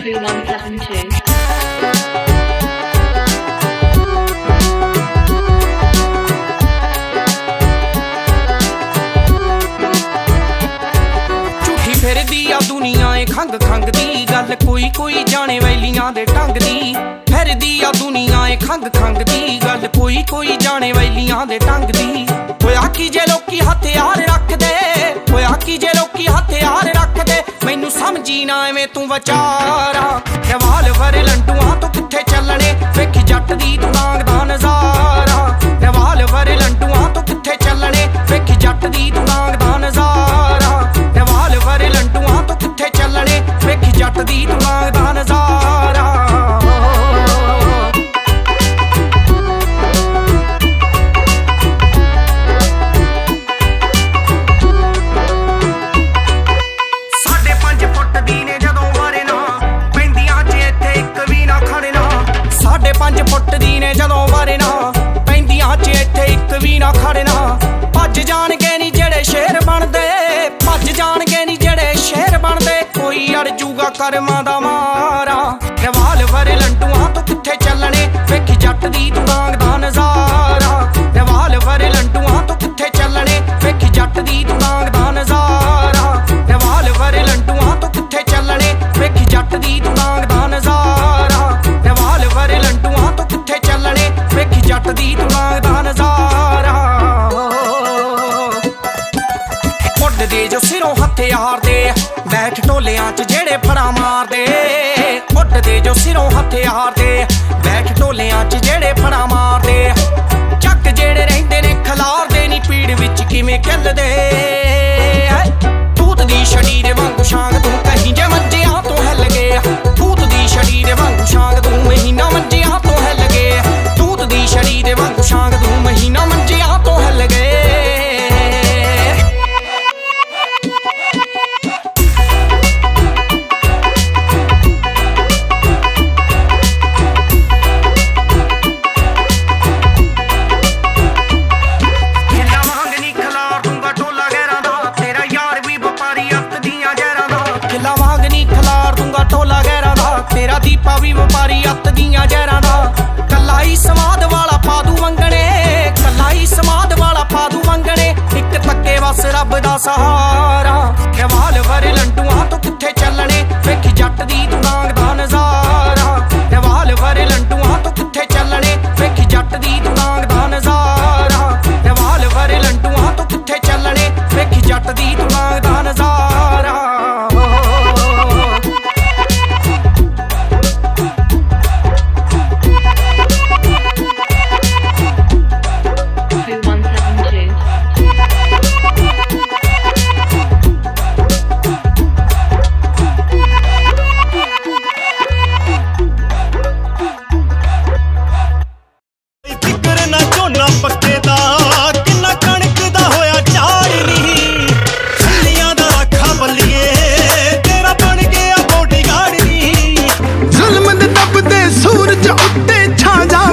172. दुनिया खंग खंग दी गल कोई कोई जाने वैलियां दे ढंग दी फिरदी आ दुनिया खंग खंग दी गल कोई कोई जाने वैलियां दे ढंग दी होया कि जे लोकी हथियार रख दे होया कि जे लोकी हथियार रख दे मैनू समझी ना एवें तू विचारा रिवाल्वर लंडूआं तो कित्थे चलने वेखी जट दी तू नांग दा नज़ारा रिवाल्वर लंडूआं तो कित्थे चलने वेखी जट दी तू नांग दा नज़ारा रिवाल्वर लंडूआं तो कित्थे चलने वेखी जट दी तू नांग दा नज़ारा साढ़े 5 फुट दी ने जदों वारे ना पैंदियां च इत्थे इक भी ना खड़ना 5.5 फुट दी ने जदों वारे ना पैंदियां च इत्थे इक भी ना खड़ना भज जाणगे नी जेड़े शेर बनदे भज जाणगे नी जेड़े शेर बनदे कोई अड़ जूगा करमां दा मारा रिवाल्वर लंडूआं तो कित्थे चलने वेखी जट दी तू नांग दा नज़ारा रिवाल्वर लंडूआं तो कित्थे चलने वेखी जट दी तू नांग दा नज़ारा रिवाल्वर लंडूआं तो कित्थे चलने वेखी जट दी तू नांग दा नज़ारा रिवाल्वर लंडूआं तो कित्थे चलने वेखी जट दी तू नांग दा नज़ारा उड्डदे जो सिरों हथियार दे बैठ ढोलियां च जेड़े फड़ा मार दे उड्डदे जो सिरों हथियार दे बैठ ढोलियां च जेड़े फड़ा मार दे जग जेड़े रहिंदे ने खलार दे नी पीड़ विच किवें किलदे भूत दी शरीर वांगू शांग तू कहीं जे मंजियां तो हिल गए भूत दी शरीर वांगू शांग तू महीना मंजियां तो हिल गए भूत दी शरीर वांगू शांग तू महीना मंजियां तो हिल गए तेरा दीपा भी व्यापारी अत दियां जहरां दा कल्ला ही समाद वाला पादू वंगणे कल्ला ही समाद वाला पादू वंगणे इक तक्के बस रब दा सहारा रिवाल्वर लंडूआं तो कित्थे चलने वेखी जट दी तू नांग दा नज़ारा रिवाल्वर लंडूआं तो कित्थे चलने वेखी जट दी तू नांग दा नज़ारा रिवाल्वर लंडूआं तो कित्थे चलने वेखी जट दी तू नांग दा नज़ारा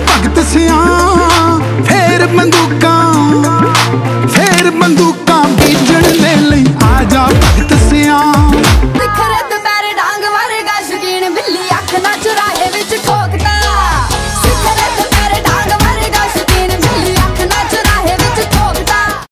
'ਚ